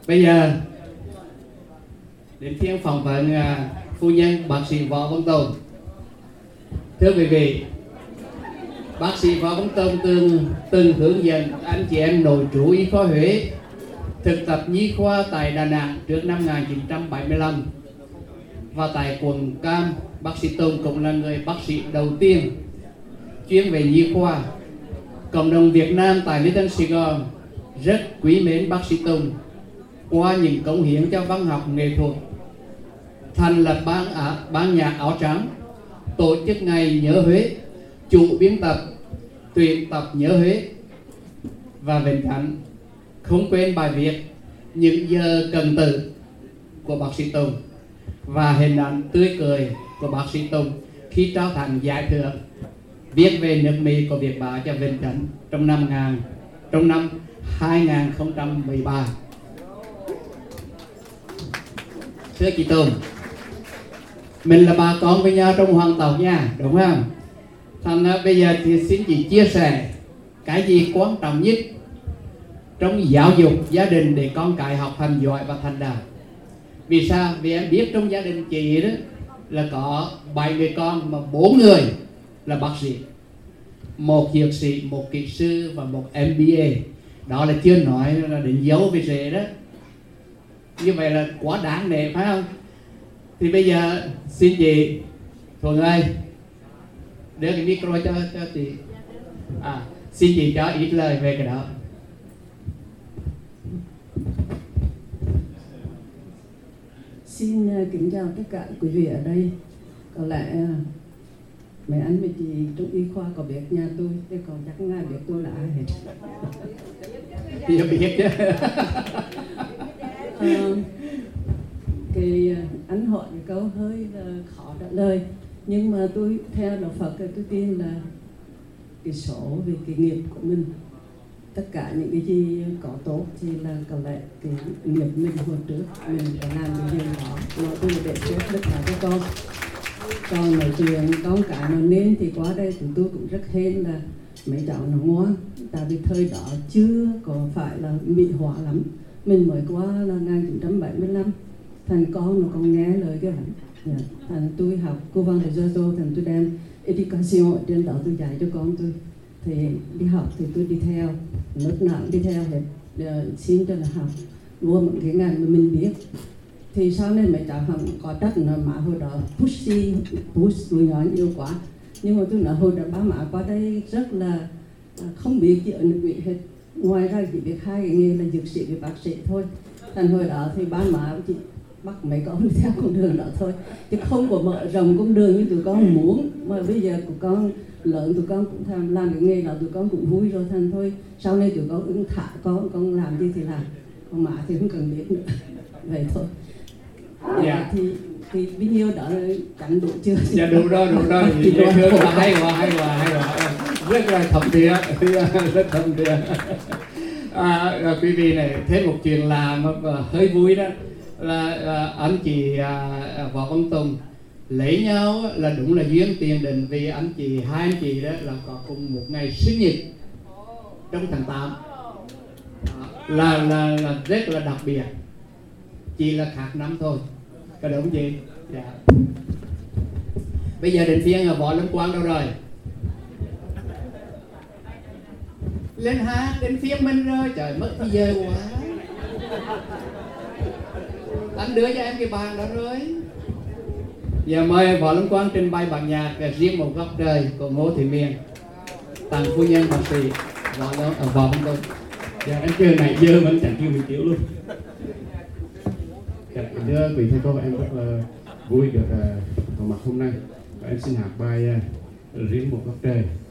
Bây giờ đến phiên phỏng vấn phu nhân bác sĩ Võ Văn Tùng. Thưa quý vị, bác sĩ Võ Văn Tùng từng hướng dẫn anh chị em nội trú y khoa Huế thực tập nhi khoa tại Đà Nẵng trước năm 1975. Và tại quận Cam, bác sĩ Tùng cũng là người bác sĩ đầu tiên chuyên về nhi khoa. Cộng đồng Việt Nam tại Little Sài Gòn rất quý mến bác sĩ Tùng qua những cống hiến cho văn học nghệ thuật, thành lập ban nhạc áo trắng, tổ chức ngày nhớ Huế, chủ biên tập tuyển tập nhớ Huế, và Vĩnh Khánh không quên bài viết Những giờ cần tử của bác sĩ Tùng và hình ảnh tươi cười của bác sĩ Tùng khi trao tặng giải thưởng viết về nước Mỹ của Việt Bá cho Vĩnh Khánh trong năm 2013. Thưa chị Tùng, mình là bà con với nhau trong hoàng tộc nha, đúng không? Thành ra bây giờ thì xin chị chia sẻ cái gì quan trọng nhất trong giáo dục gia đình để con cái học hành giỏi và thành đạt. Vì sao? Vì em biết trong gia đình chị đó là có 7 người con mà 4 người là bác sĩ, 1 dược sĩ, 1 kỹ sư và 1 MBA. Đó là chưa nói là định dấu về rể đó. Như vậy là quá đáng nể phải không? Thì bây giờ xin chị Thuận ơi đưa cái micro cho chị. Xin chị cho ít lời về cái đó. Xin kính chào tất cả quý vị ở đây. Có lẽ mấy anh mấy chị trong y khoa có biết nhà tôi, chứ còn chắc không ai biết tôi là ai hết. Thì biết chứ. Anh hỏi cái câu hơi là khó trả lời, nhưng mà tôi theo đạo Phật thì tôi tin là cái số về cái nghiệp của mình, tất cả những cái gì có tốt thì là có lẽ cái nghiệp mình hồi trước mình phải làm cái gì đó nó tôi để xếp tất cả các con. Còn nói chuyện con cái nó nên thì qua đây chúng tôi cũng rất hên là mấy cháu nó ngoan, tại vì thời đó chưa có phải là mỹ hóa lắm, mình mới qua là 1975, thành con nó còn nghe lời cái bản. Thành tôi học cô văn để Giorgio, thành tôi đem education ở trên đó tôi dạy cho con tôi. Thì đi học thì tôi đi theo, lớp nào đi theo hết, xin cho là học mua một cái ngành mà mình biết. Thì sau này mấy cháu học có trách là má hồi đó push tụi nhỏ nhiều quá, nhưng mà tôi nói hồi đó ba má qua đây rất là không biết gì ở nước Mỹ hết, ngoài ra chỉ biết 2 cái nghề là dược sĩ với bác sĩ thôi. Thành hồi đó thì ba má chỉ bắt mấy con đi theo con đường đó thôi, chứ không có mở rộng con đường như tụi con muốn. Mà bây giờ tụi con lớn, tụi con cũng làm cái nghề đó, tụi con cũng vui rồi. Thành thôi sau này tụi con ứng thả con làm gì thì làm, con má thì không cần biết nữa. Vậy thôi. Thì video đó chẳng đủ chưa? Dạ đủ rồi. Thì hay quá. Rất là thầm thiện, rất thầm thiện. Quý vị này thêm một chuyện làm hơi vui đó là anh chị Võ Văn Tùng lấy nhau là đúng là duyên tiền định, vì hai anh chị đó là có cùng một ngày sinh nhật trong tháng 8. Là rất là đặc biệt, chỉ là khác năm thôi, có đúng gì? Dạ. Bây giờ đến phiên Võ Lâm Quang đâu rồi? Lên hát đến phiên mình rồi, trời mất thì giờ quá. Anh đưa cho em cái bàn đó rồi. Giờ mời Võ Lâm Quang trình bày bản nhạc Riêng Một Góc Trời của Ngô Thị Miền, tặng phu nhân bác sĩ Võ Văn Tùng. Dạ em chơi này giờ vẫn chẳng kêu mình tiểu luôn. Dạ, thưa quý thầy cô, em rất là vui được có mặt hôm nay, và em xin hát bài Riêng Một Góc Trời.